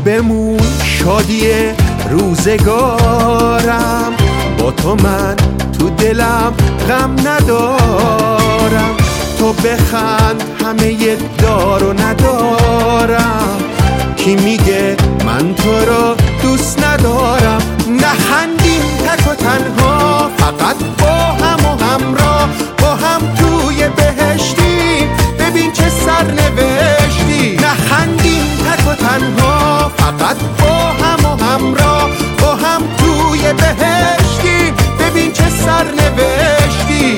بمون شادی روزگارم، با تو من تو دلم غم ندارم. تو بخند همه دار و ندارم، کی میگه من تو رو دوست ندارم؟ نخندیم تک و تنها، فقط با هم و همراه، با هم توی بهشتی، ببین چه سرنوشتی. نخندیم تک و تنها، فقط با هم و همراه، با هم توی بهشتی، ببین چه سرنوشتی.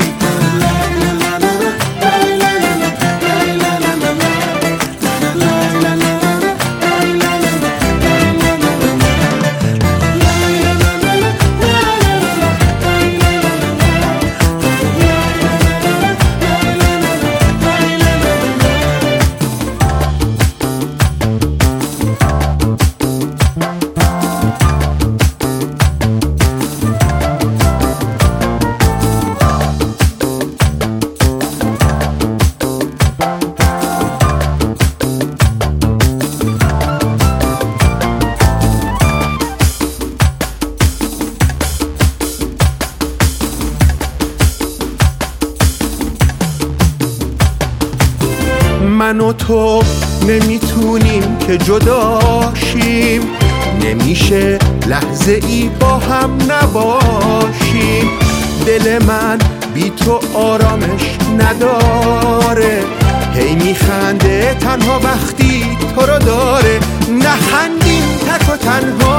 من و تو نمیتونیم که جداشیم، نمیشه لحظه ای با هم نباشیم. دل من بی تو آرامش نداره، هی میخنده تنها وقتی تو رو داره. نخندیم تک و تنها،